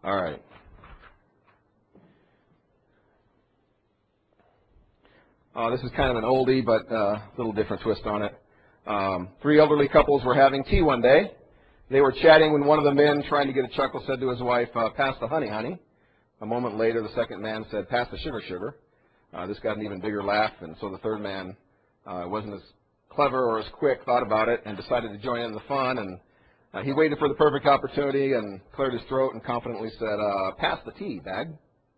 All right. This is kind of an oldie, but a little different twist on it. Three elderly couples were having tea one day. They were chatting when one of the men, trying to get a chuckle, said to his wife, "Pass the honey, honey." A moment later, the second man said, "Pass the sugar, sugar." This got an even bigger laugh, and so the third man wasn't as clever or as quick, thought about it, and decided to join in the fun. And he waited for the perfect opportunity and cleared his throat and confidently said, "Pass the tea, bag."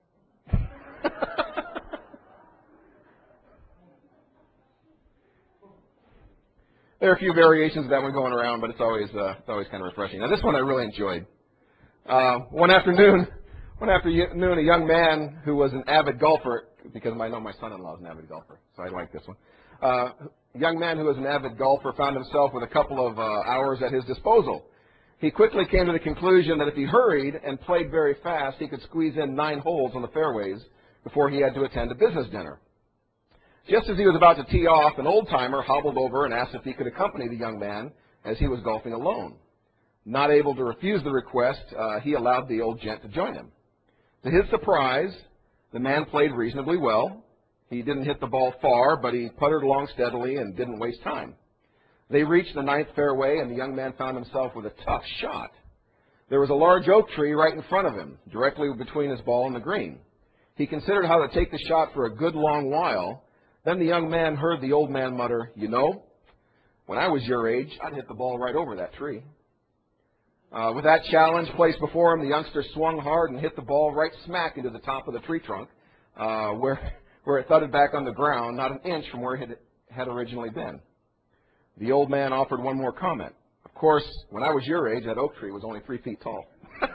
There are a few variations of that one going around, but it's always kind of refreshing. Now, this one I really enjoyed. One afternoon, a young man who was an avid golfer, because I know my son-in-law is an avid golfer, so I like this one. A young man who was an avid golfer found himself with a couple of hours at his disposal. He quickly came to the conclusion that if he hurried and played very fast, he could squeeze in 9 holes on the fairways before he had to attend a business dinner. Just as he was about to tee off, an old-timer hobbled over and asked if he could accompany the young man as he was golfing alone. Not able to refuse the request, he allowed the old gent to join him. To his surprise, the man played reasonably well. He didn't hit the ball far, but he puttered along steadily and didn't waste time. They reached the 9th fairway, and the young man found himself with a tough shot. There was a large oak tree right in front of him, directly between his ball and the green. He considered how to take the shot for a good long while. Then the young man heard the old man mutter, "You know, when I was your age, I'd hit the ball right over that tree." With that challenge placed before him, the youngster swung hard and hit the ball right smack into the top of the tree trunk, where it thudded back on the ground, not an inch from where it had originally been. The old man offered one more comment. "Of course, when I was your age, that oak tree was only 3 feet tall."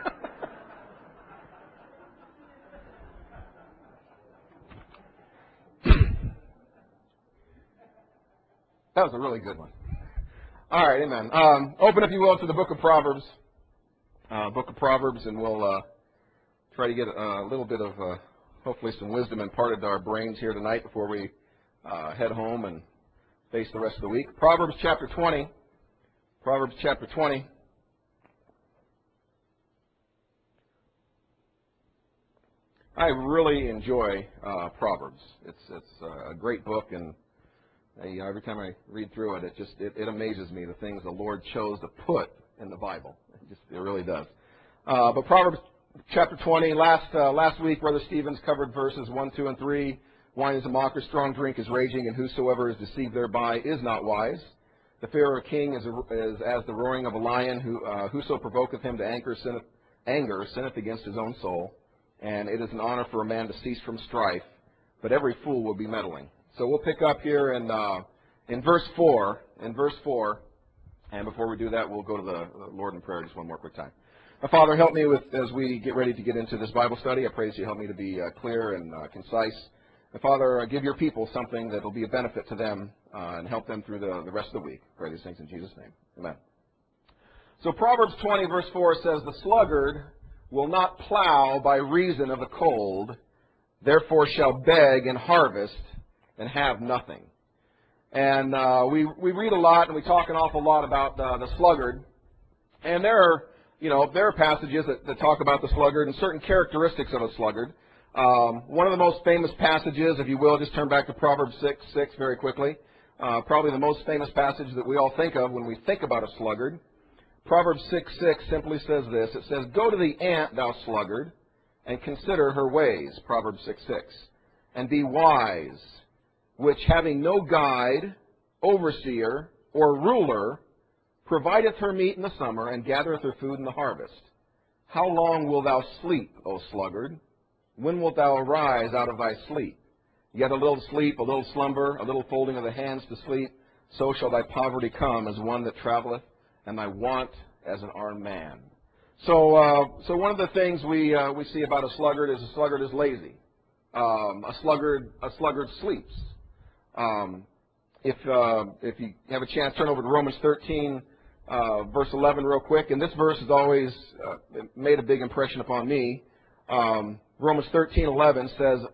That was a really good one. All right, amen. Open, if you will, to the book of Proverbs. And we'll try to get a little bit of, hopefully, some wisdom imparted to our brains here tonight before we head home and face the rest of the week. Proverbs chapter 20. Proverbs chapter 20. I really enjoy Proverbs. It's a great book, and every time I read through it, it amazes me the things the Lord chose to put in the Bible. It really does. But Proverbs chapter 20. Last week, Brother Stevens covered verses 1, 2, and 3. Wine is a mocker, strong drink is raging, and whosoever is deceived thereby is not wise. The fear of a king is as the roaring of a lion. Whoso provoketh him to anger sinneth against his own soul. And it is an honor for a man to cease from strife, but every fool will be meddling. So we'll pick up here in verse 4. In verse 4, and before we do that, we'll go to the Lord in prayer just one more quick time. Father, help me as we get ready to get into this Bible study. I pray that you help me to be clear and concise. And Father, give your people something that will be a benefit to them and help them through the rest of the week. I pray these things in Jesus' name. Amen. So Proverbs 20, verse 4 says, "The sluggard will not plow by reason of the cold, therefore shall beg and harvest and have nothing." And we read a lot and we talk an awful lot about the sluggard. And there are passages that talk about the sluggard and certain characteristics of a sluggard. One of the most famous passages, if you will, just turn back to Proverbs 6:6 very quickly. Probably the most famous passage that we all think of when we think about a sluggard. Proverbs 6:6 simply says this. It says, "Go to the ant, thou sluggard, and consider her ways," Proverbs 6:6, "and be wise, which having no guide, overseer, or ruler, provideth her meat in the summer, and gathereth her food in the harvest. How long wilt thou sleep, O sluggard? When wilt thou arise out of thy sleep? Yet a little sleep, a little slumber, a little folding of the hands to sleep, so shall thy poverty come as one that traveleth, and thy want as an armed man." So one of the things we see about a sluggard is lazy. A sluggard sleeps. If you have a chance, turn over to Romans 13, verse 11 real quick. And this verse has always made a big impression upon me. Romans 13:11 says,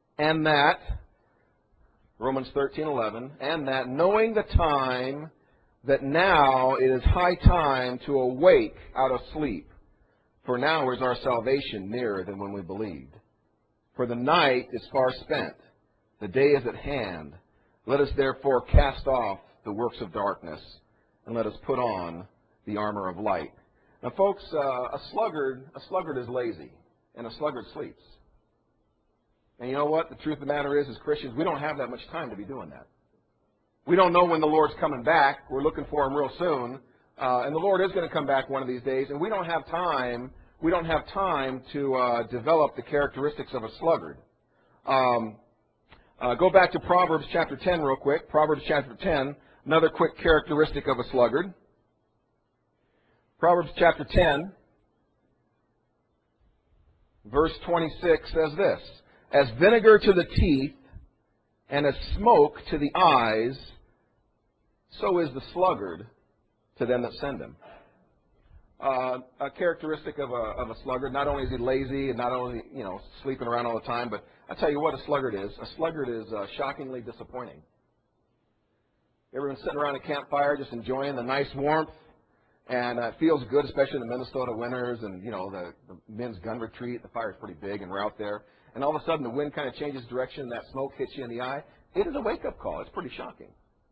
Romans 13:11, "And that knowing the time, that now it is high time to awake out of sleep. For now is our salvation nearer than when we believed. For the night is far spent, the day is at hand. Let us therefore cast off the works of darkness, and let us put on the armor of light. Now, folks, a sluggard is lazy, and a sluggard sleeps. And you know what? The truth of the matter is, as Christians, we don't have that much time to be doing that. We don't know when the Lord's coming back. We're looking for Him real soon. And the Lord is going to come back one of these days, and we don't have time to develop the characteristics of a sluggard. Go back to Proverbs chapter 10 real quick. Proverbs chapter 10, another quick characteristic of a sluggard. Proverbs chapter 10, verse 26 says this: As vinegar to the teeth and as smoke to the eyes, so is the sluggard to them that send him. A characteristic of a sluggard, not only is he lazy and not only, sleeping around all the time, but I tell you what a sluggard is. A sluggard is shockingly disappointing. You ever been sitting around a campfire just enjoying the nice warmth? And it feels good, especially in the Minnesota winters, and, the men's gun retreat. The fire's pretty big, and we're out there. And all of a sudden, the wind kind of changes direction, and that smoke hits you in the eye. It is a wake-up call. It's pretty shocking.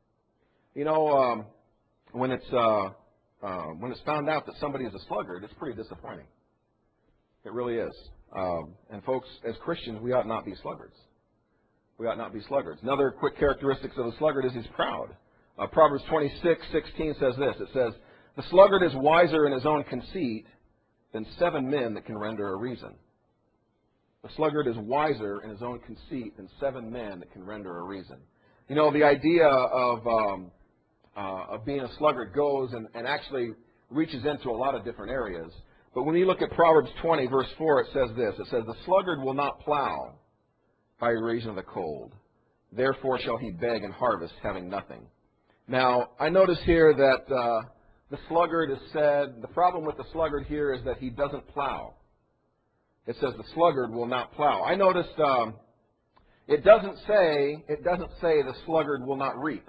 When it's found out that somebody is a sluggard, it's pretty disappointing. It really is. And folks, as Christians, we ought not be sluggards. We ought not be sluggards. Another quick characteristics of a sluggard is he's proud. Proverbs 26:16 says this. It says, The sluggard is wiser in his own conceit than 7 men that can render a reason. The sluggard is wiser in his own conceit than 7 men that can render a reason. The idea of being a sluggard goes and actually reaches into a lot of different areas. But when you look at Proverbs 20, verse 4, it says this. It says, The sluggard will not plow by reason of the cold. Therefore shall he beg and harvest, having nothing. Now, I notice here that the sluggard is said, the problem with the sluggard here is that he doesn't plow. It says the sluggard will not plow. I noticed it doesn't say the sluggard will not reap.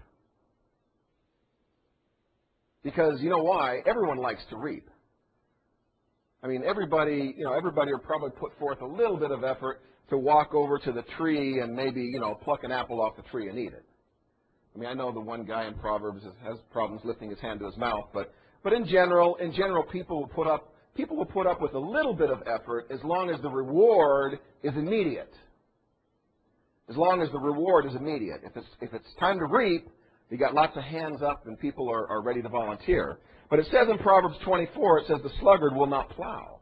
Because you know why? Everyone likes to reap. I mean, everybody will probably put forth a little bit of effort to walk over to the tree and maybe, pluck an apple off the tree and eat it. I mean, I know the one guy in Proverbs has problems lifting his hand to his mouth, but in general, people will put up with a little bit of effort as long as the reward is immediate. As long as the reward is immediate. If it's time to reap, you got lots of hands up and people are ready to volunteer. But it says in Proverbs 24, it says the sluggard will not plow.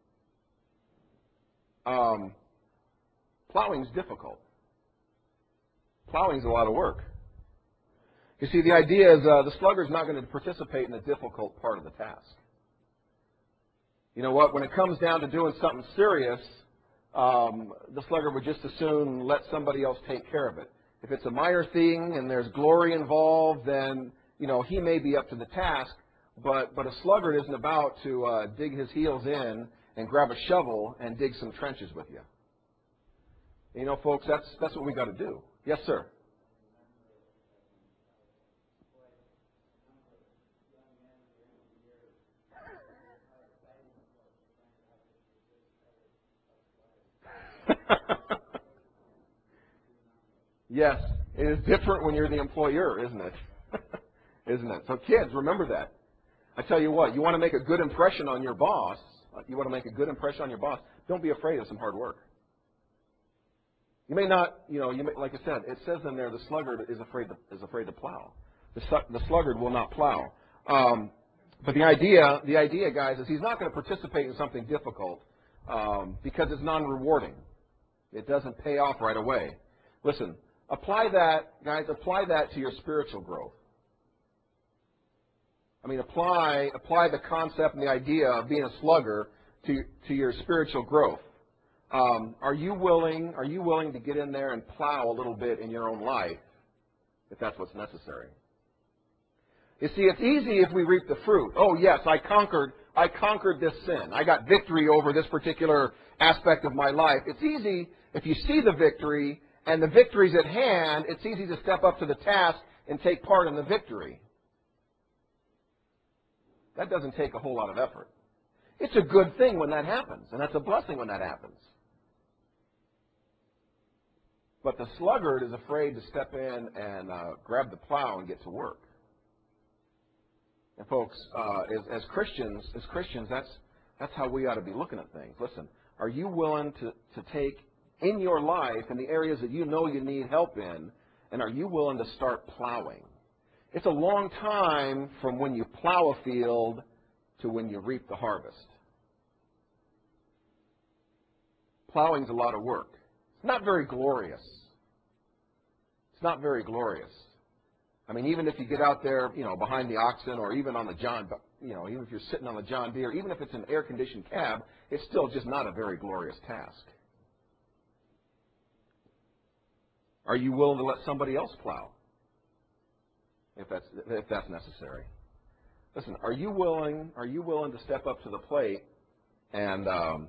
Plowing is difficult. Plowing is a lot of work. You see, the idea is the sluggard's not going to participate in the difficult part of the task. You know what? When it comes down to doing something serious, the sluggard would just as soon let somebody else take care of it. If it's a minor thing and there's glory involved, then, he may be up to the task, but a sluggard isn't about to dig his heels in and grab a shovel and dig some trenches with you. Folks, that's what we got to do. Yes, sir. Yes, it is different when you're the employer, isn't it? Isn't it? So kids, remember that. I tell you what, you want to make a good impression on your boss. Don't be afraid of some hard work. You may not, like I said, it says in there the sluggard is afraid to plow. The sluggard will not plow. But the idea, guys, is he's not going to participate in something difficult because it's non-rewarding. It doesn't pay off right away. Listen, apply that to your spiritual growth. I mean, apply the concept and the idea of being a slugger to your spiritual growth. Are you willing to get in there and plow a little bit in your own life if that's what's necessary? You see, it's easy if we reap the fruit. Oh yes, I conquered this sin. I got victory over this particular aspect of my life. It's easy if you see the victory and the victory's at hand, it's easy to step up to the task and take part in the victory. That doesn't take a whole lot of effort. It's a good thing when that happens, and that's a blessing when that happens. But the sluggard is afraid to step in and grab the plow and get to work. And folks, as Christians, that's how we ought to be looking at things. Listen, are you willing to take in your life, in the areas that you know you need help in, and are you willing to start plowing? It's a long time from when you plow a field to when you reap the harvest. Plowing's a lot of work. It's not very glorious. It's not very glorious. I mean, even if you get out there, behind the oxen, or even on the even if you're sitting on the John Deere, even if it's an air-conditioned cab, it's still just not a very glorious task. Are you willing to let somebody else plow, if that's necessary? Listen, are you willing to step up to the plate and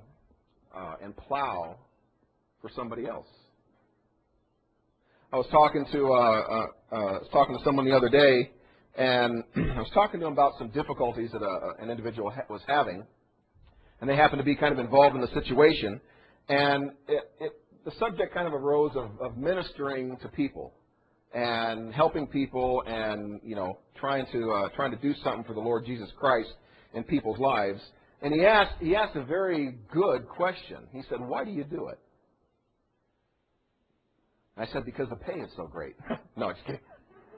plow for somebody else? I was talking to someone the other day, and I was talking to him about some difficulties that an individual was having, and they happened to be kind of involved in the situation, and the subject kind of arose of ministering to people and helping people, and trying to do something for the Lord Jesus Christ in people's lives. And he asked a very good question. He said, "Why do you do it?" I said, "Because the pay is so great." No, just kidding.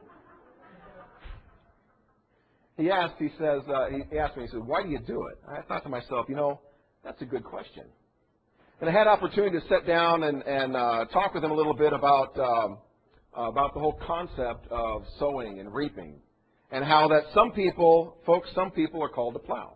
He asked me, he said, "Why do you do it?" I thought to myself, that's a good question. And I had opportunity to sit down and talk with him a little bit about the whole concept of sowing and reaping, and how that some people are called to plow.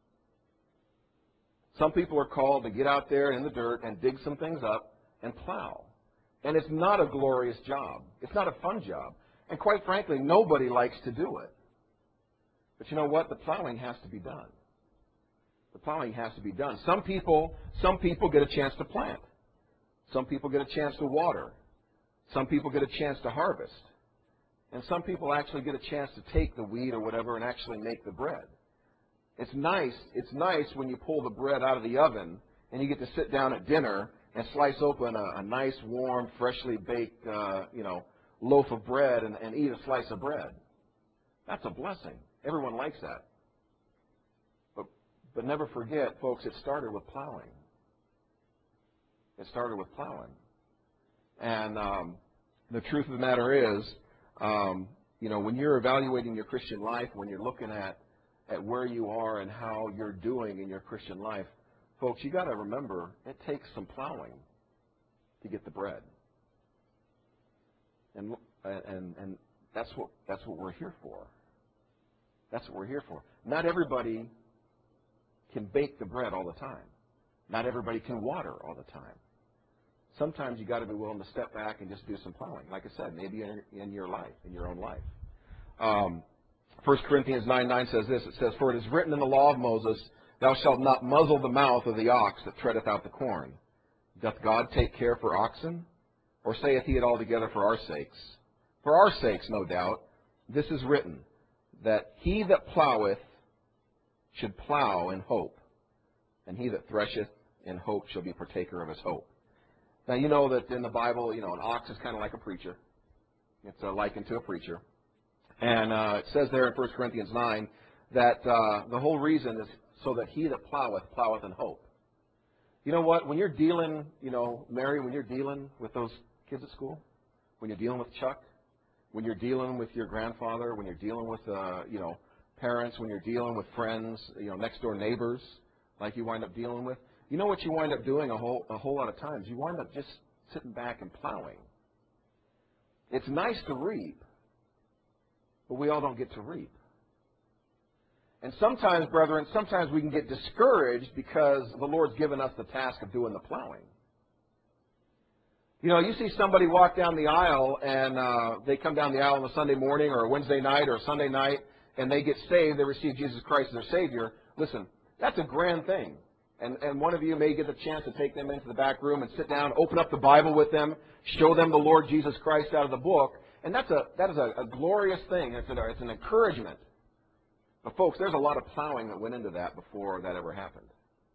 Some people are called to get out there in the dirt and dig some things up and plow. And it's not a glorious job. It's not a fun job. And quite frankly, nobody likes to do it. But you know what? The plowing has to be done. The plowing has to be done. Some people get a chance to plant. Some people get a chance to water. Some people get a chance to harvest. And some people actually get a chance to take the wheat or whatever and actually make the bread. It's nice when you pull the bread out of the oven and you get to sit down at dinner and slice open a nice, warm, freshly baked, loaf of bread and eat a slice of bread. That's a blessing. Everyone likes that. But never forget, folks, it started with plowing. It started with plowing. And the truth of the matter is, when you're evaluating your Christian life, when you're looking at where you are and how you're doing in your Christian life, folks, you got to remember, it takes some plowing to get the bread. And that's what we're here for. That's what we're here for. Not everybody can bake the bread all the time. Not everybody can water all the time. Sometimes you got to be willing to step back and just do some plowing. Like I said, maybe in your life, in your own life. 1 Corinthians 9:9 says this. It says, "For it is written in the law of Moses, Thou shalt not muzzle the mouth of the ox that treadeth out the corn. Doth God take care for oxen? Or saith he it altogether for our sakes? For our sakes, no doubt. This is written, that he that ploweth should plow in hope, and he that thresheth in hope shall be partaker of his hope." Now, you know that in the Bible, an ox is kind of like a preacher. It's likened to a preacher. And it says there in 1 Corinthians 9 that the whole reason is so that he that ploweth in hope. You know what? When you're dealing, Mary, when you're dealing with those kids at school, when you're dealing with Chuck, when you're dealing with your grandfather, when you're dealing with, parents, when you're dealing with friends, next door neighbors, like you wind up dealing with, you know what you wind up doing a whole lot of times? You wind up just sitting back and plowing. It's nice to reap, but we all don't get to reap. And sometimes, brethren, we can get discouraged because the Lord's given us the task of doing the plowing. You see somebody walk down the aisle, and they come down the aisle on a Sunday morning or a Wednesday night or a Sunday night, and they get saved, they receive Jesus Christ as their Savior. Listen, that's a grand thing. And one of you may get the chance to take them into the back room and sit down, open up the Bible with them, show them the Lord Jesus Christ out of the book, and that is a glorious thing. It's an encouragement. But folks, there's a lot of plowing that went into that before that ever happened.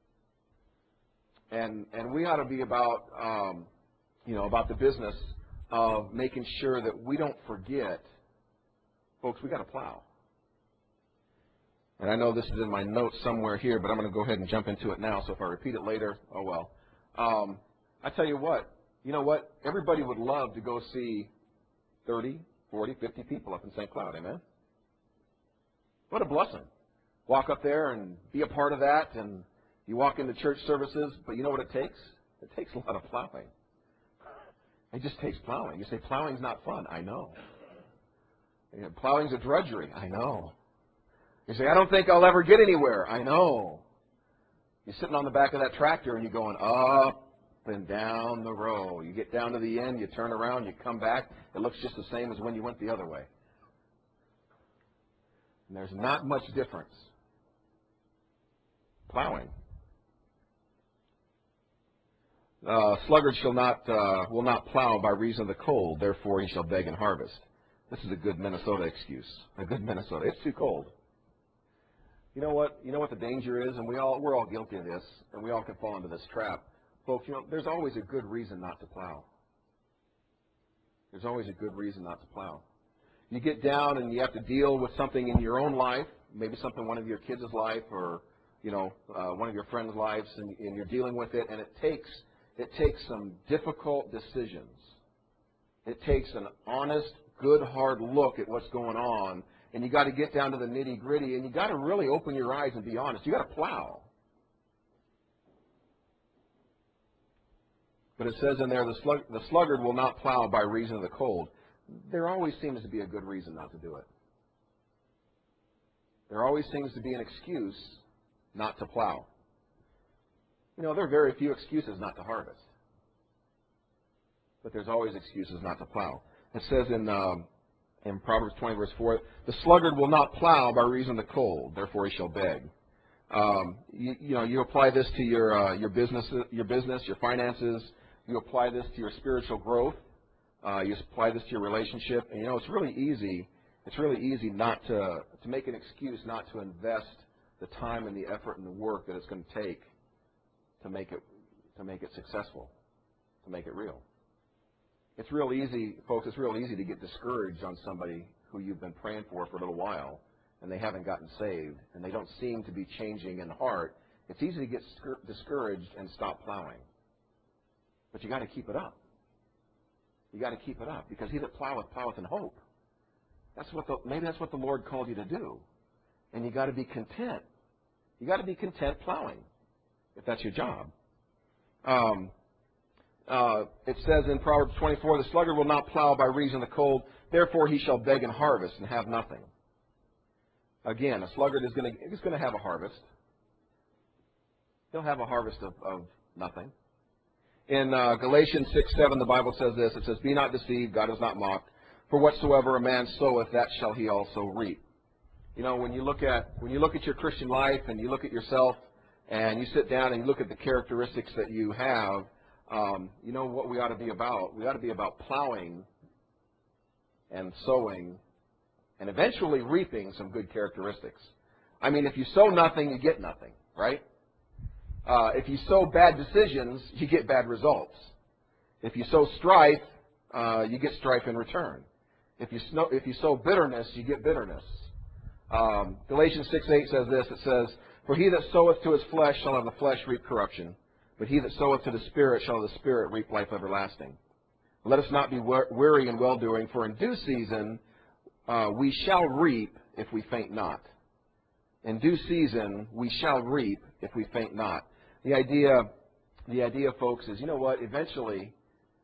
And we ought to be about, about the business of making sure that we don't forget, folks, we got to plow. And I know this is in my notes somewhere here, but I'm going to go ahead and jump into it now. So if I repeat it later, oh well. I tell you what, everybody would love to go see 30, 40, 50 people up in St. Cloud, amen? What a blessing. Walk up there and be a part of that, and you walk into church services, but you know what it takes? It takes a lot of plowing. It just takes plowing. You say, plowing's not fun. I know. Plowing's a drudgery. I know. You say, I don't think I'll ever get anywhere. I know. You're sitting on the back of that tractor and you're going up and down the row. You get down to the end, you turn around, you come back. It looks just the same as when you went the other way. And there's not much difference. Plowing. Sluggard will not plow by reason of the cold, therefore he shall beg and harvest. This is a good Minnesota excuse. A good Minnesota. It's too cold. You know what the danger is, and we're all guilty of this, and we all can fall into this trap. Folks, there's always a good reason not to plow. There's always a good reason not to plow. You get down and you have to deal with something in your own life, maybe something in one of your kids' life or one of your friends' lives, and you're dealing with it, and it takes some difficult decisions. It takes an honest, good, hard look at what's going on, and you got to get down to the nitty-gritty, and you got to really open your eyes and be honest. You got to plow. But it says in there, the sluggard will not plow by reason of the cold. There always seems to be a good reason not to do it. There always seems to be an excuse not to plow. There are very few excuses not to harvest. But there's always excuses not to plow. It says in Proverbs 20, verse 4, the sluggard will not plow by reason of the cold, therefore he shall beg. You apply this to your business, your finances. You apply this to your spiritual growth. You apply this to your relationship. And it's really easy. It's really easy not to make an excuse not to invest the time and the effort and the work that it's going to take to make it successful, to make it real. It's real easy, folks. It's real easy to get discouraged on somebody who you've been praying for a little while, and they haven't gotten saved, and they don't seem to be changing in heart. It's easy to get discouraged and stop plowing. But you got to keep it up. You got to keep it up, because he that ploweth, ploweth in hope. Maybe that's what the Lord called you to do. And you got to be content. You got to be content plowing, if that's your job. It says in Proverbs 24, the sluggard will not plow by reason of the cold, therefore he shall beg and harvest and have nothing. Again, a sluggard is going to have a harvest. He'll have a harvest of nothing. In Galatians 6:7, the Bible says this. It says, be not deceived, God is not mocked. For whatsoever a man soweth, that shall he also reap. When you look at your Christian life and you look at yourself and you sit down and you look at the characteristics that you have, what we ought to be about? We ought to be about plowing and sowing and eventually reaping some good characteristics. I mean, if you sow nothing, you get nothing, right? If you sow bad decisions, you get bad results. If you sow strife, you get strife in return. If you sow bitterness, you get bitterness. Galatians 6:8 says this. It says, for he that soweth to his flesh shall of the flesh reap corruption, but he that soweth to the Spirit shall of the Spirit reap life everlasting. Let us not be weary in well-doing, for in due season we shall reap if we faint not. In due season we shall reap if we faint not. The idea, folks, is eventually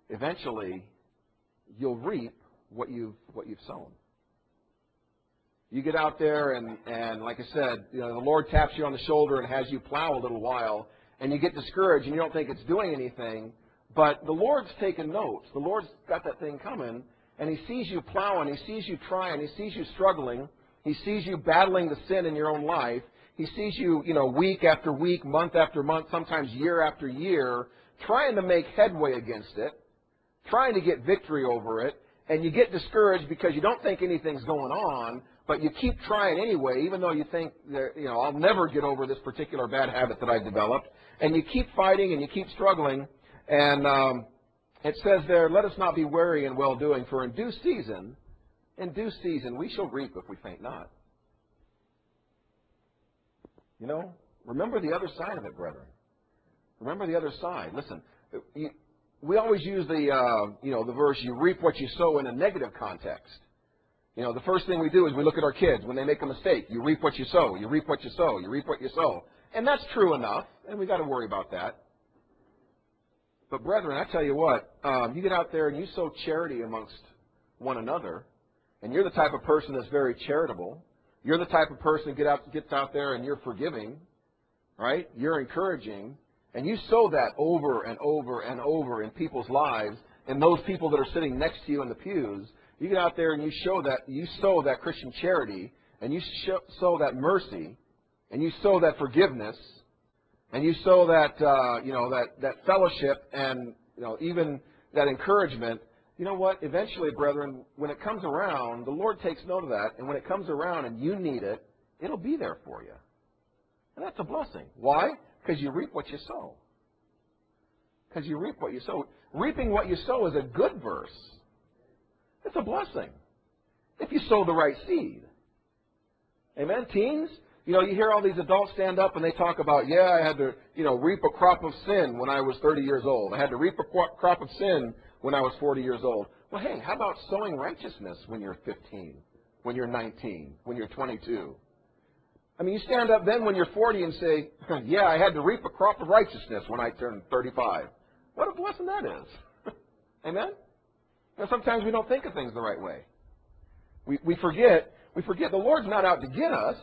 you'll reap what you've sown. You get out there and like I said, the Lord taps you on the shoulder and has you plow a little while, and you get discouraged and you don't think it's doing anything, but the Lord's taking notes. The Lord's got that thing coming, and he sees you plowing, he sees you trying, he sees you struggling, he sees you battling the sin in your own life. He sees you, week after week, month after month, sometimes year after year, trying to make headway against it, trying to get victory over it, and you get discouraged because you don't think anything's going on. but you keep trying anyway, even though you think that, I'll never get over this particular bad habit that I developed. And you keep fighting and you keep struggling. And it says there, let us not be weary in well-doing, for in due season, we shall reap if we faint not. Remember the other side of it, brethren. Remember the other side. Listen, we always use the verse, you reap what you sow, in a negative context. The first thing we do is we look at our kids. When they make a mistake, you reap what you sow. You reap what you sow. You reap what you sow. And that's true enough, and we've got to worry about that. But brethren, I tell you what, you get out there and you sow charity amongst one another, and you're the type of person that's very charitable. You're the type of person that gets out there and you're forgiving, right? You're encouraging, and you sow that over and over and over in people's lives, and those people that are sitting next to you in the pews. You get out there and you sow that Christian charity, and you sow that mercy, and you sow that forgiveness, and you sow that that fellowship, and even that encouragement. You know what? Eventually, brethren, when it comes around, the Lord takes note of that, and when it comes around and you need it, it'll be there for you, and that's a blessing. Why? Because you reap what you sow. Because you reap what you sow. Reaping what you sow is a good verse. It's a blessing if you sow the right seed. Amen? Teens, you hear all these adults stand up and they talk about, I had to, reap a crop of sin when I was 30 years old. I had to reap a crop of sin when I was 40 years old. Well, hey, how about sowing righteousness when you're 15, when you're 19, when you're 22? I mean, you stand up then when you're 40 and say, I had to reap a crop of righteousness when I turned 35. What a blessing that is. Amen? Now, sometimes we don't think of things the right way. We forget the Lord's not out to get us.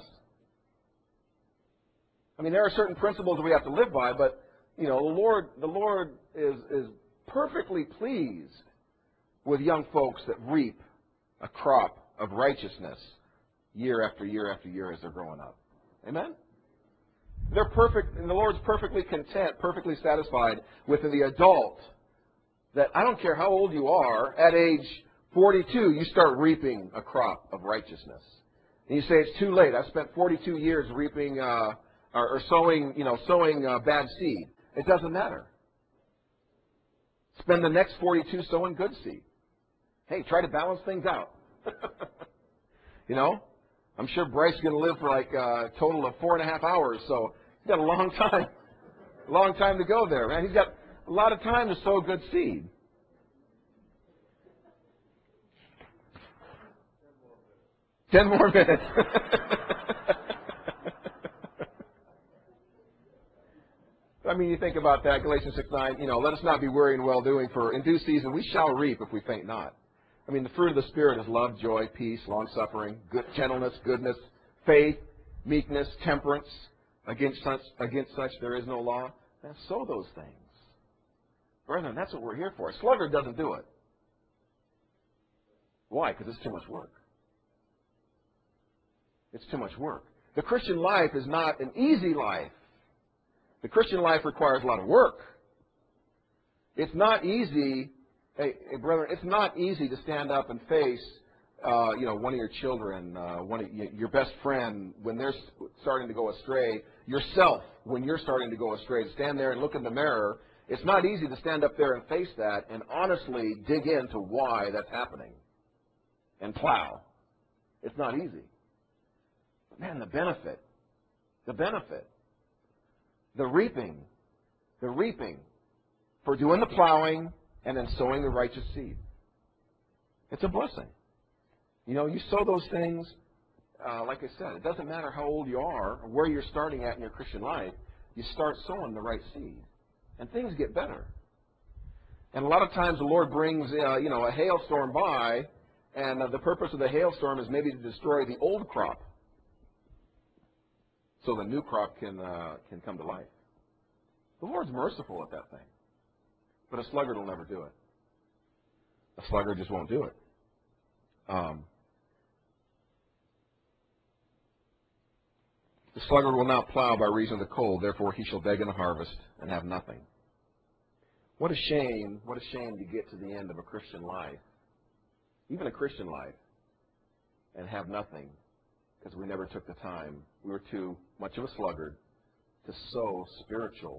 I mean, there are certain principles we have to live by, but the Lord is perfectly pleased with young folks that reap a crop of righteousness year after year after year as they're growing up. Amen? They're perfect, and the Lord's perfectly content, perfectly satisfied with the adult that I don't care how old you are, at age 42, you start reaping a crop of righteousness. And you say, it's too late. I spent 42 years reaping or sowing bad seed. It doesn't matter. Spend the next 42 sowing good seed. Hey, try to balance things out. I'm sure Bryce is going to live for like a total of 4.5 hours, so he's got a long time to go there, man. He's got a lot of time to sow good seed. 10 more minutes. I mean, you think about that, Galatians 6:9, let us not be weary in well-doing, for in due season we shall reap if we faint not. I mean, the fruit of the Spirit is love, joy, peace, long-suffering, gentleness, goodness, faith, meekness, temperance. Against such there is no law. Now, sow those things. Brethren, that's what we're here for. A sluggard doesn't do it. Why? Because it's too much work. It's too much work. The Christian life is not an easy life. The Christian life requires a lot of work. It's not easy, brethren, it's not easy to stand up and face, one of your children, your best friend when they're starting to go astray, yourself when you're starting to go astray, to stand there and look in the mirror. It's not easy to stand up there and face that and honestly dig into why that's happening and plow. It's not easy. But man, the benefit, the reaping for doing the plowing and then sowing the righteous seed. It's a blessing. You sow those things, like I said, it doesn't matter how old you are or where you're starting at in your Christian life, you start sowing the right seed. And things get better. And a lot of times the Lord brings, a hailstorm by, and the purpose of the hailstorm is maybe to destroy the old crop so the new crop can come to life. The Lord's merciful at that thing. But a sluggard will never do it. A sluggard just won't do it. The sluggard will not plow by reason of the cold, therefore he shall beg in the harvest and have nothing. What a shame to get to the end of a Christian life, even a Christian life, and have nothing because we never took the time. We were too much of a sluggard to sow spiritual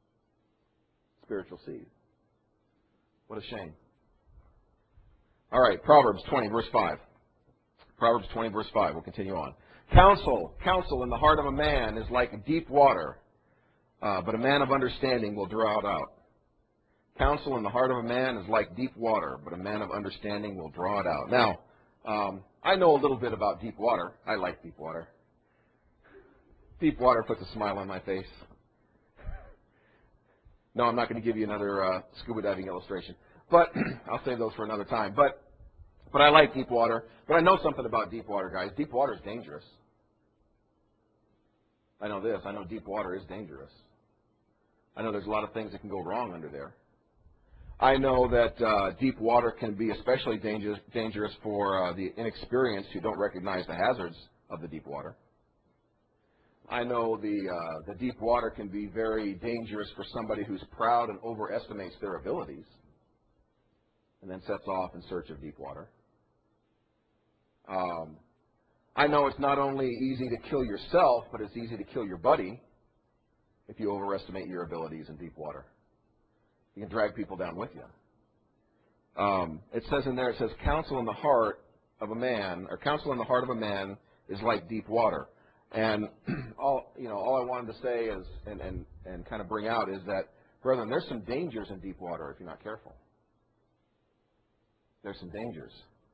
seed. What a shame. All right, Proverbs 20, verse 5. Proverbs 20, verse 5. We'll continue on. Counsel in the heart of a man is like deep water, but a man of understanding will draw it out. Counsel in the heart of a man is like deep water, but a man of understanding will draw it out. Now, I know a little bit about deep water. I like deep water. Deep water puts a smile on my face. No, I'm not going to give you another scuba diving illustration, but I'll save those for another time. But I like deep water. But I know something about deep water, guys. Deep water is dangerous. I know this. I know deep water is dangerous. I know there's a lot of things that can go wrong under there. I know that deep water can be especially dangerous for the inexperienced who don't recognize the hazards of the deep water. I know the deep water can be very dangerous for somebody who's proud and overestimates their abilities and then sets off in search of deep water. I know it's not only easy to kill yourself, but it's easy to kill your buddy if you overestimate your abilities in deep water. You can drag people down with you. It says in there, it says, counsel in the heart of a man is like deep water. And all I wanted to say is, and kind of bring out is that, brethren, there's some dangers in deep water if you're not careful. There's some dangers.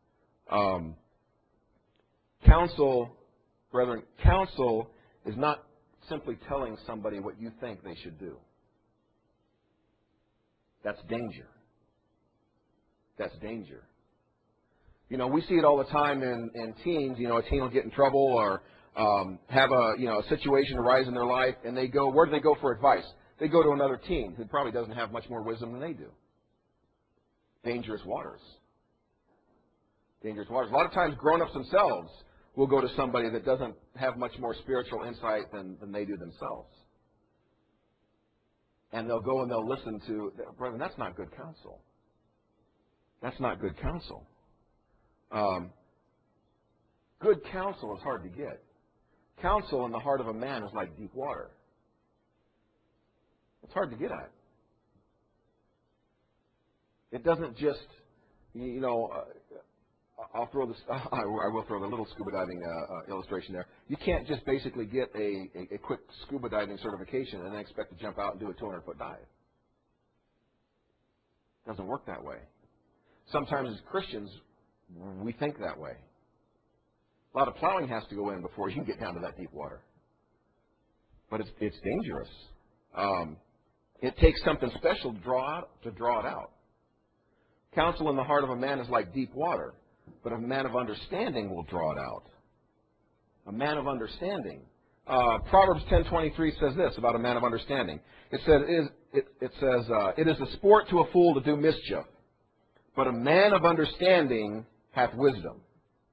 Counsel is not simply telling somebody what you think they should do. That's danger. That's danger. We see it all the time in teens. A teen will get in trouble or have a situation arise in their life, and they go, where do they go for advice? They go to another teen who probably doesn't have much more wisdom than they do. Dangerous waters. Dangerous waters. A lot of times grown-ups themselves will go to somebody that doesn't have much more spiritual insight than they do themselves. And they'll go and they'll listen to, brethren, that's not good counsel. That's not good counsel. Good counsel is hard to get. Counsel in the heart of a man is like deep water. It's hard to get at. It doesn't just, I'll throw this. I will throw the little scuba diving illustration there. You can't just basically get a quick scuba diving certification and then expect to jump out and do a 200-foot dive. It doesn't work that way. Sometimes as Christians, we think that way. A lot of plowing has to go in before you can get down to that deep water. But it's dangerous. It takes something special to draw it out. Counsel in the heart of a man is like deep water, but a man of understanding will draw it out. A man of understanding. Proverbs 10:23 says this about a man of understanding. It says, it is a sport to a fool to do mischief, but a man of understanding hath wisdom.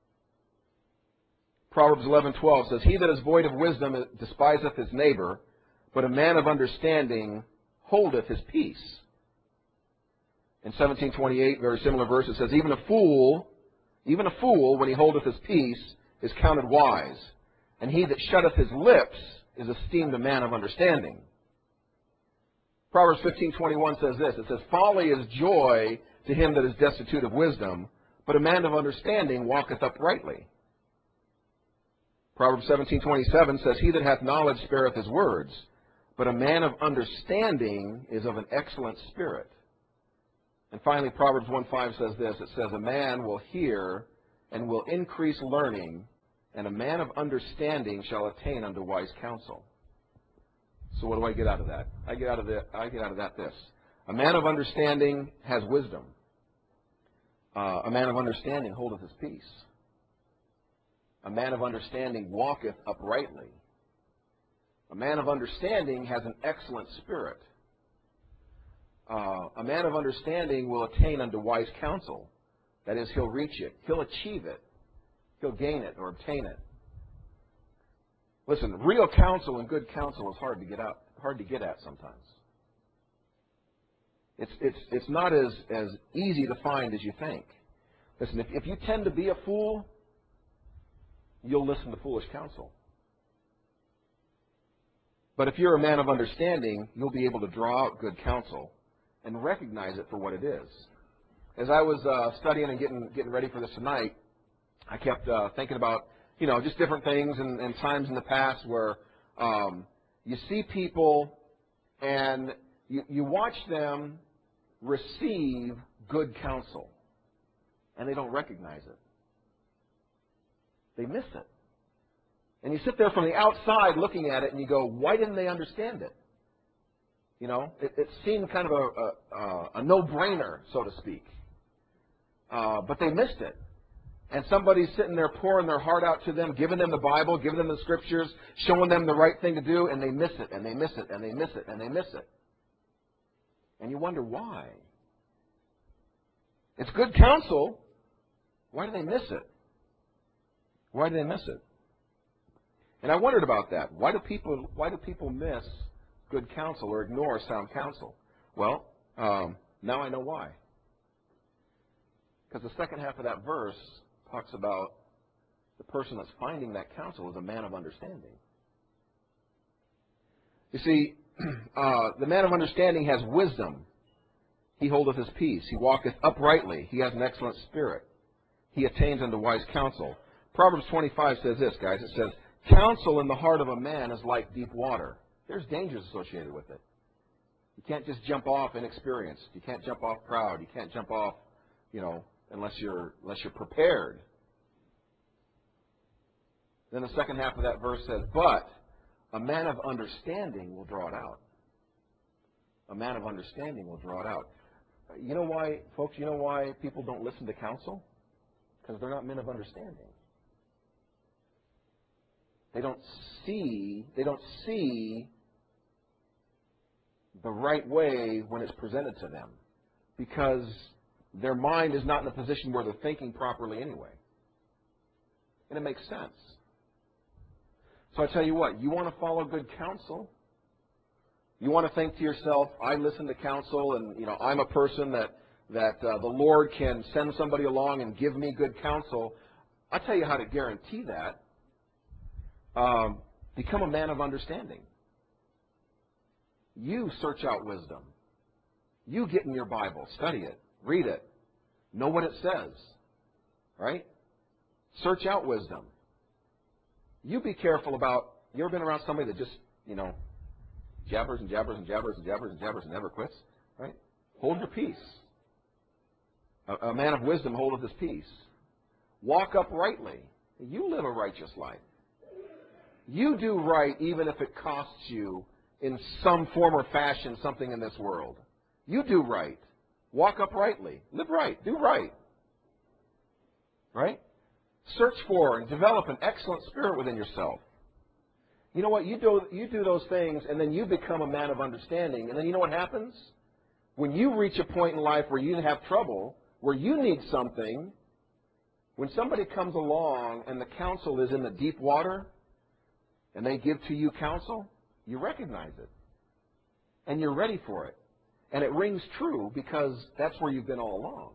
Proverbs 11:12 says, he that is void of wisdom despiseth his neighbor, but a man of understanding holdeth his peace. In 17:28, very similar verse, it says, even a fool, when he holdeth his peace, is counted wise, and he that shutteth his lips is esteemed a man of understanding. Proverbs 15:21 says this, it says, folly is joy to him that is destitute of wisdom, but a man of understanding walketh uprightly. Proverbs 17:27 says, he that hath knowledge spareth his words, but a man of understanding is of an excellent spirit. And finally, Proverbs 1:5 says this, it says, a man will hear and will increase learning, and a man of understanding shall attain unto wise counsel. So what do I get out of that? I get out of that this. A man of understanding has wisdom. A man of understanding holdeth his peace. A man of understanding walketh uprightly. A man of understanding has an excellent spirit. A man of understanding will attain unto wise counsel. That is, he'll reach it. He'll achieve it. He'll gain it or obtain it. Listen, real counsel and good counsel is hard to get at sometimes. It's not as easy to find as you think. Listen, if you tend to be a fool, you'll listen to foolish counsel. But if you're a man of understanding, you'll be able to draw out good counsel and recognize it for what it is. As I was studying and getting ready for this tonight, I kept thinking about, just different things and times in the past where you see people and you watch them receive good counsel, and they don't recognize it. They miss it. And you sit there from the outside looking at it, and you go, why didn't they understand it? It seemed kind of a no-brainer, so to speak. But they missed it. And somebody's sitting there pouring their heart out to them, giving them the Bible, giving them the Scriptures, showing them the right thing to do, and they miss it, and they miss it, and they miss it, and they miss it. And you wonder why. It's good counsel. Why do they miss it? Why do they miss it? And I wondered about that. Why do people miss good counsel or ignore sound counsel? Well, now I know why. Because the second half of that verse talks about the person that's finding that counsel is a man of understanding. You see, the man of understanding has wisdom. He holdeth his peace. He walketh uprightly. He has an excellent spirit. He attains unto wise counsel. Proverbs 25 says this, guys. It says, counsel in the heart of a man is like deep water. There's dangers associated with it. You can't just jump off inexperienced. You can't jump off proud. You can't jump off, unless you're prepared. Then the second half of that verse says, but a man of understanding will draw it out. A man of understanding will draw it out. You know why, folks, people don't listen to counsel? Because they're not men of understanding. They don't see the right way when it's presented to them. Because their mind is not in a position where they're thinking properly anyway. And it makes sense. So I tell you what, you want to follow good counsel? You want to think to yourself, I listen to counsel and, I'm a person that the Lord can send somebody along and give me good counsel. I'll tell you how to guarantee that. Become a man of understanding. You search out wisdom. You get in your Bible, study it, read it, know what it says, right? Search out wisdom. You be careful about, you ever been around somebody that just, jabbers and jabbers and jabbers and jabbers and jabbers and never quits, right? Hold your peace. A man of wisdom holdeth his peace. Walk uprightly. You live a righteous life. You do right even if it costs you in some form or fashion something in this world. You do right. Walk uprightly. Live right. Do right. Right? Search for and develop an excellent spirit within yourself. You know what? You do those things, and then you become a man of understanding. And then you know what happens? When you reach a point in life where you have trouble, where you need something, when somebody comes along and the counsel is in the deep water, and they give to you counsel, you recognize it. And you're ready for it. And it rings true because that's where you've been all along.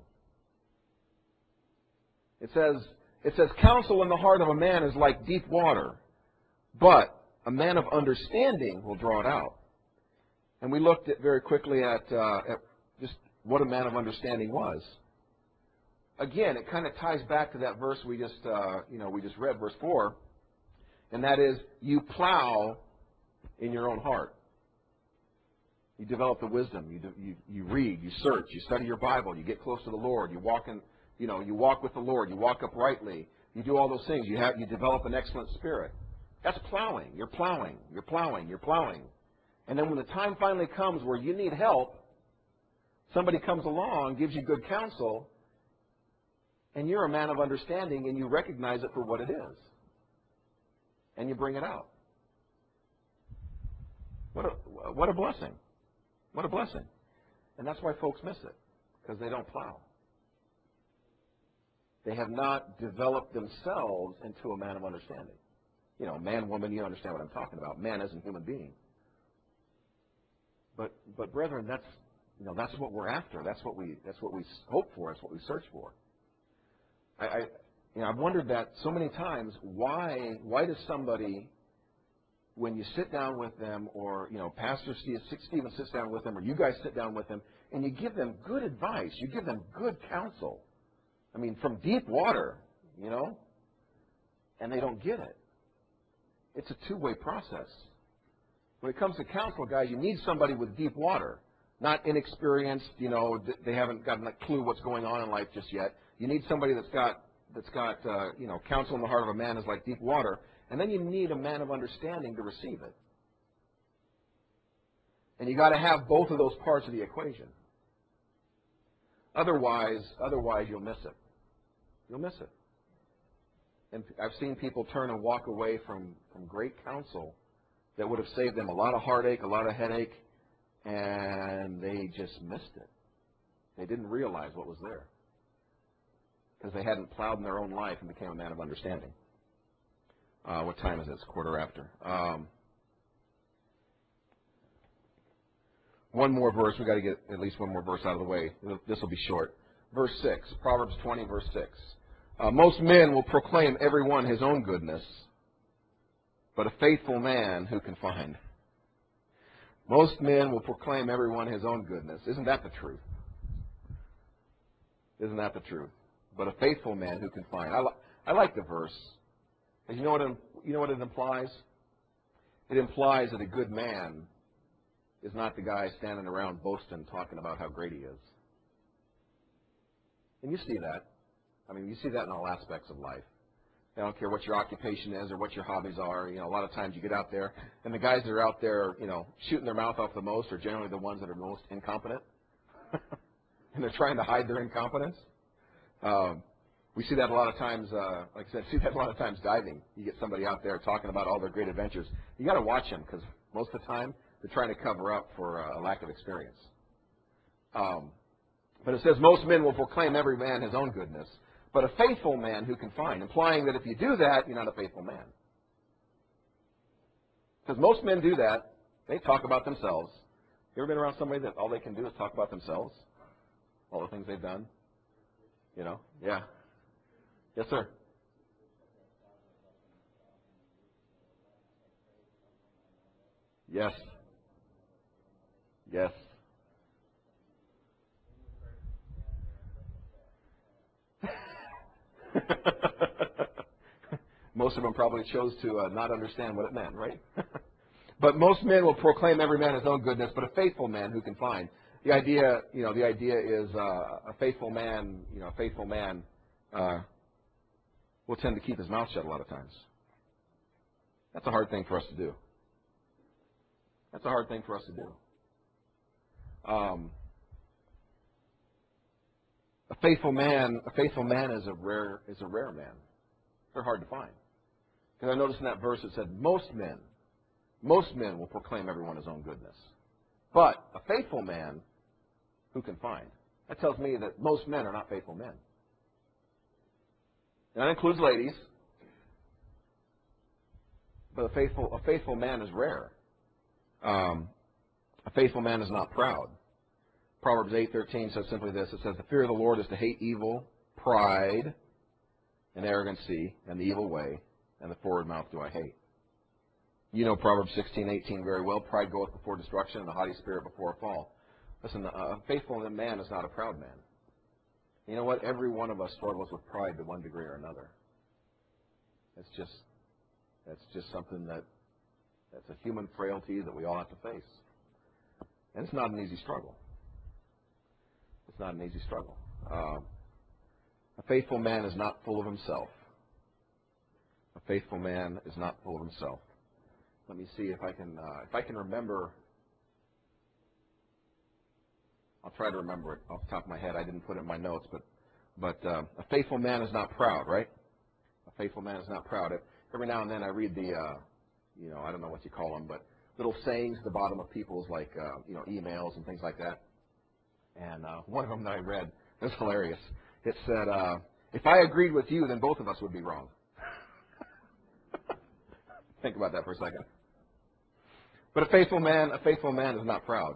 It says, counsel in the heart of a man is like deep water, but a man of understanding will draw it out. And we looked at very quickly at just what a man of understanding was. Again, it kind of ties back to that verse we just read, verse 4, and that is, you plow in your own heart. You develop the wisdom. You read, you search, you study your Bible, you get close to the Lord, you walk with the Lord, you walk uprightly, you do all those things. You develop an excellent spirit. That's plowing. You're plowing. You're plowing. You're plowing. And then when the time finally comes where you need help, somebody comes along, gives you good counsel, and you're a man of understanding and you recognize it for what it is. And you bring it out. What a blessing. What a blessing. And that's why folks miss it, because they don't plow. They have not developed themselves into a man of understanding. Man, woman, you understand what I'm talking about. Man as a human being. But brethren, that's what we're after. That's what we hope for. That's what we search for. I've wondered that so many times. Why does somebody, when you sit down with them, or Pastor Stephen sits down with them, or you guys sit down with them, and you give them good advice, you give them good counsel, I mean, from deep water, and they don't get it. It's a two-way process. When it comes to counsel, guys, you need somebody with deep water, not inexperienced. They haven't gotten a clue what's going on in life just yet. You need somebody that's got counsel in the heart of a man is like deep water, and then you need a man of understanding to receive it. And you got to have both of those parts of the equation. Otherwise you'll miss it. You'll miss it. And I've seen people turn and walk away from great counsel that would have saved them a lot of heartache, a lot of headache, and they just missed it. They didn't realize what was there because they hadn't plowed in their own life and became a man of understanding. What time is it? It's 1:15. One more verse. We've got to get at least one more verse out of the way. This will be short. Verse 6, Proverbs 20, verse 6. Most men will proclaim every one his own goodness, but a faithful man who can find? Most men will proclaim every one his own goodness. Isn't that the truth? Isn't that the truth? But a faithful man who can find? I like the verse. And you know what it implies? It implies that a good man is not the guy standing around boasting, talking about how great he is. And you see that. I mean, you see that in all aspects of life. I don't care what your occupation is or what your hobbies are. A lot of times you get out there, and the guys that are out there, shooting their mouth off the most are generally the ones that are most incompetent. And they're trying to hide their incompetence. We see that a lot of times, like I said, see that a lot of times diving. You get somebody out there talking about all their great adventures. You got to watch them because most of the time they're trying to cover up for a lack of experience. But it says most men will proclaim every man his own goodness, but a faithful man who can find, implying that if you do that, you're not a faithful man. Because most men do that. They talk about themselves. You ever been around somebody that all they can do is talk about themselves? All the things they've done? Yeah. Yes, sir. Yes. Yes. Most of them probably chose to not understand what it meant, right? But most men will proclaim every man his own goodness, but a faithful man who can find. The idea is a faithful man. Will tend to keep his mouth shut a lot of times. That's a hard thing for us to do. That's a hard thing for us to do. A faithful man is a rare man. They're hard to find. Because I noticed in that verse it said most men will proclaim everyone his own goodness. But a faithful man, who can find? That tells me that most men are not faithful men. And that includes ladies. But a faithful man is rare. A faithful man is not proud. Proverbs 8:13 says simply this. It says, the fear of the Lord is to hate evil, pride, and arrogancy, and the evil way, and the forward mouth do I hate. You know Proverbs 16:18 very well. Pride goeth before destruction, and a haughty spirit before a fall. Listen, a faithful man is not a proud man. You know what? Every one of us struggles with pride to one degree or another. That's just something that's a human frailty that we all have to face. And it's not an easy struggle. It's not an easy struggle. A faithful man is not full of himself. A faithful man is not full of himself. Let me see if I can remember. I'll try to remember it off the top of my head. I didn't put it in my notes, but a faithful man is not proud, right? A faithful man is not proud. Every now and then I read the, I don't know what you call them, but little sayings at the bottom of people's emails and things like that. And one of them that I read, it was hilarious. It said, if I agreed with you, then both of us would be wrong. Think about that for a second. But a faithful man is not proud.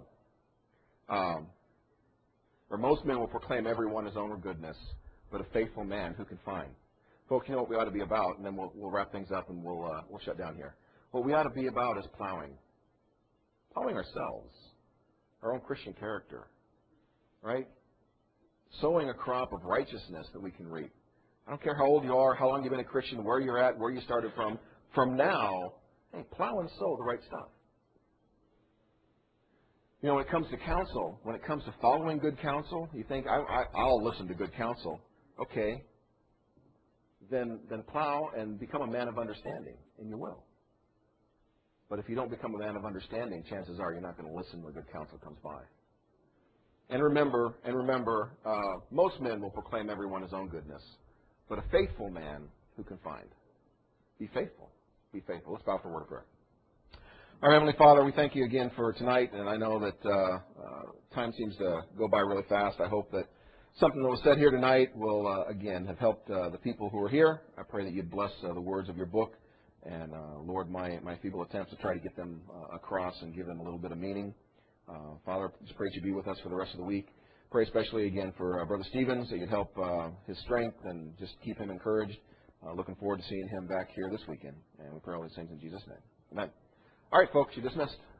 For most men will proclaim every one his own goodness, but a faithful man who can find? Folks, you know what we ought to be about, and then we'll wrap things up and we'll shut down here. What we ought to be about is plowing ourselves, our own Christian character, right? Sowing a crop of righteousness that we can reap. I don't care how old you are, how long you've been a Christian, where you're at, where you started from. From now, hey, plow and sow the right stuff. You know, when it comes to counsel, when it comes to following good counsel, you think, I'll listen to good counsel. Okay. Then plow and become a man of understanding, and you will. But if you don't become a man of understanding, chances are you're not going to listen when good counsel comes by. And remember, most men will proclaim everyone his own goodness, but a faithful man who can find. Be faithful. Be faithful. Let's bow for a word of prayer. Our Heavenly Father, we thank you again for tonight, and I know that time seems to go by really fast. I hope that something that was said here tonight will, again, have helped the people who are here. I pray that you'd bless the words of your book, and Lord, my feeble attempts to try to get them across and give them a little bit of meaning. Father, just pray that you be with us for the rest of the week. Pray especially again for Brother Stevens, that you'd help his strength and just keep him encouraged. Looking forward to seeing him back here this weekend. And we pray all these things in Jesus' name. Amen. All right, folks, you're dismissed.